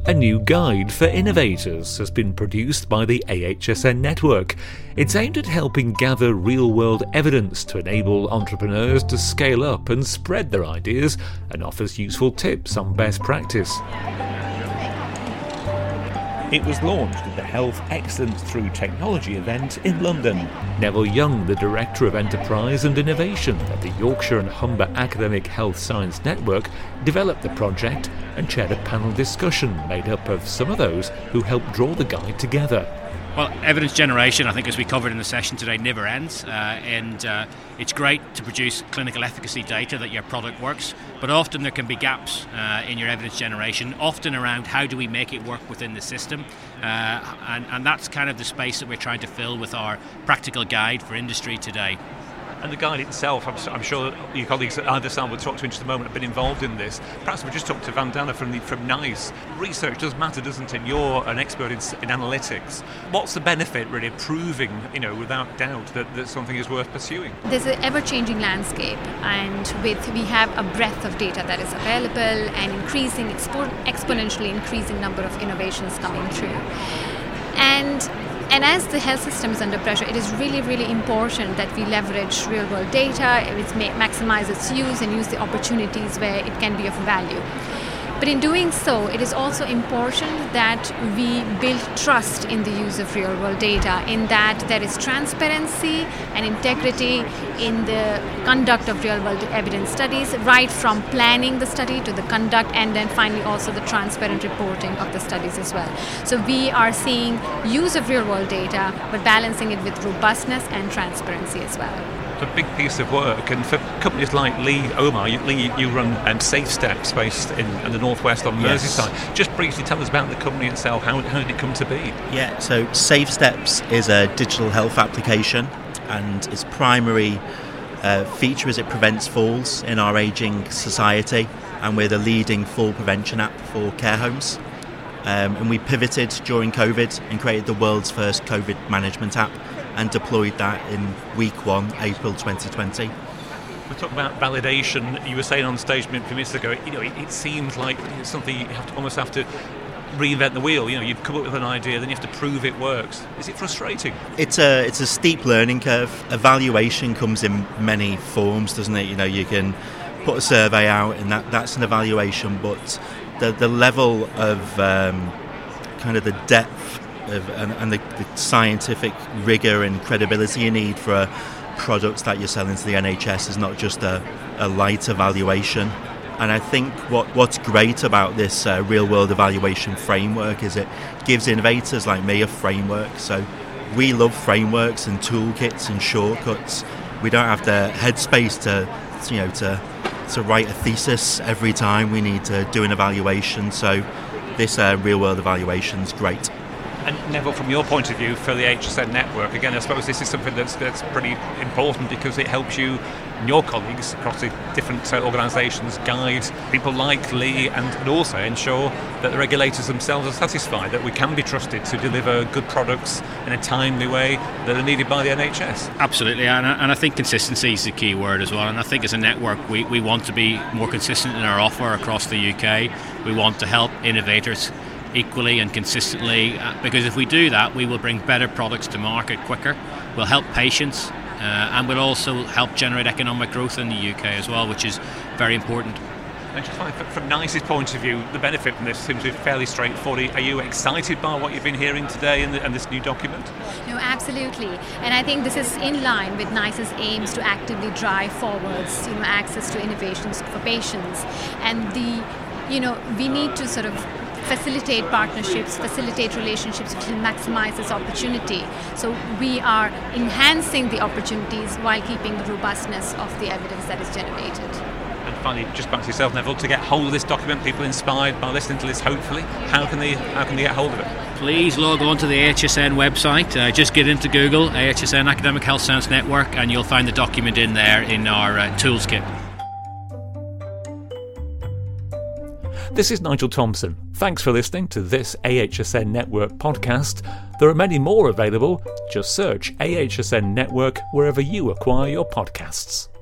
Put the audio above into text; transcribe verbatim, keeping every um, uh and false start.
A new guide for innovators has been produced by the A H S N Network. It's aimed at helping gather real-world evidence to enable entrepreneurs to scale up and spread their ideas, and offers useful tips on best practice. It was launched at the Health Excellence Through Technology event in London. Neville Young, the Director of Enterprise and Innovation at the Yorkshire and Humber Academic Health Science Network, developed the project and chaired a panel discussion made up of some of those who helped draw the guide together. Well, evidence generation, I think, as we covered in the session today, never ends, uh, and uh, it's great to produce clinical efficacy data that your product works, but often there can be gaps uh, in your evidence generation, often around how do we make it work within the system, uh, and, and that's kind of the space that we're trying to fill with our practical guide for industry today. And the guide itself, I'm, I'm sure that your colleagues at either side we'll talk to in just a moment have been involved in this. Perhaps we'll just talk to Vandana from the, from NICE. Research does matter, doesn't it? You're an expert in, in analytics. What's the benefit, really, of proving, you know, without doubt, that, that something is worth pursuing? There's an ever-changing landscape, and with we have a breadth of data that is available and increasing, expo- exponentially increasing number of innovations coming through. And And as the health system is under pressure, it is really, really important that we leverage real-world data, it maximize its use and use the opportunities where it can be of value. But in doing so, it is also important that we build trust in the use of real-world data, in that there is transparency and integrity in the conduct of real-world evidence studies, right from planning the study to the conduct, and then finally also the transparent reporting of the studies as well. So we are seeing use of real-world data, but balancing it with robustness and transparency as well. A big piece of work, and for companies like Lee Omar, you, Lee, you run um, SafeSteps based in, in the northwest on Merseyside. Yes. Just briefly tell us about the company itself. How, how did it come to be? Yeah, so SafeSteps is a digital health application, and its primary uh, feature is it prevents falls in our ageing society, and we're the leading fall prevention app for care homes. Um, and we pivoted during COVID and created the world's first COVID management app, and deployed that in week one, April twenty twenty. We talked about validation. You were saying on stage a few minutes ago, you know, it, it seems like it's something you have to, almost have to reinvent the wheel. You know, you've come up with an idea, then you have to prove it works. Is it frustrating? It's a it's a steep learning curve. Evaluation comes in many forms, doesn't it? You know, you can put a survey out, and that, that's an evaluation, but the the level of um, kind of the depth Of, and, and the, the scientific rigour and credibility you need for a product that you're selling to the N H S is not just a, a light evaluation. And I think what, what's great about this uh, real-world evaluation framework is it gives innovators like me a framework. So we love frameworks and toolkits and shortcuts. We don't have the headspace to, you know, to to write a thesis every time we need to do an evaluation. So this uh, real-world evaluation is great. And Neville, from your point of view for the A H S N network, again, I suppose this is something that's that's pretty important because it helps you and your colleagues across the different uh, organisations guide people like Lee, and, and also ensure that the regulators themselves are satisfied that we can be trusted to deliver good products in a timely way that are needed by the N H S. Absolutely, and I, and I think consistency is the key word as well. And I think as a network, we, we want to be more consistent in our offer across the U K. We want to help innovators equally and consistently, uh, because if we do that, we will bring better products to market quicker, we'll help patients, uh, and we'll also help generate economic growth in the U K as well, which is very important. And just like from NICE's point of view, the benefit from this seems to be fairly straightforward. Are you excited by what you've been hearing today and, and this new document? No, absolutely. And I think this is in line with NICE's aims to actively drive forwards, you know, access to innovations for patients. And the, you know, we need to sort of facilitate partnerships, facilitate relationships which will maximize this opportunity. So we are enhancing the opportunities while keeping the robustness of the evidence that is generated. And finally, just back to yourself, Neville, to get hold of this document, people inspired by listening to this, hopefully, how can they how can they get hold of it? Please log on to the A H S N website. Uh, just get into Google, A H S N Academic Health Science Network, and you'll find the document in there in our uh, tools kit. This is Nigel Thompson. Thanks for listening to this A H S N Network podcast. There are many more available. Just search A H S N Network wherever you acquire your podcasts.